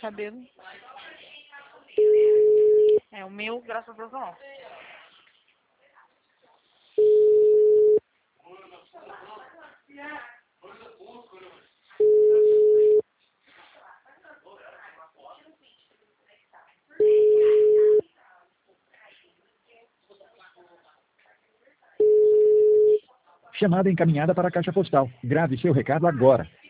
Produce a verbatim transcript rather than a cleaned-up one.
cabelo. É, o meu, graças a Deus, não. Chamada encaminhada para a caixa postal. Grave seu recado agora.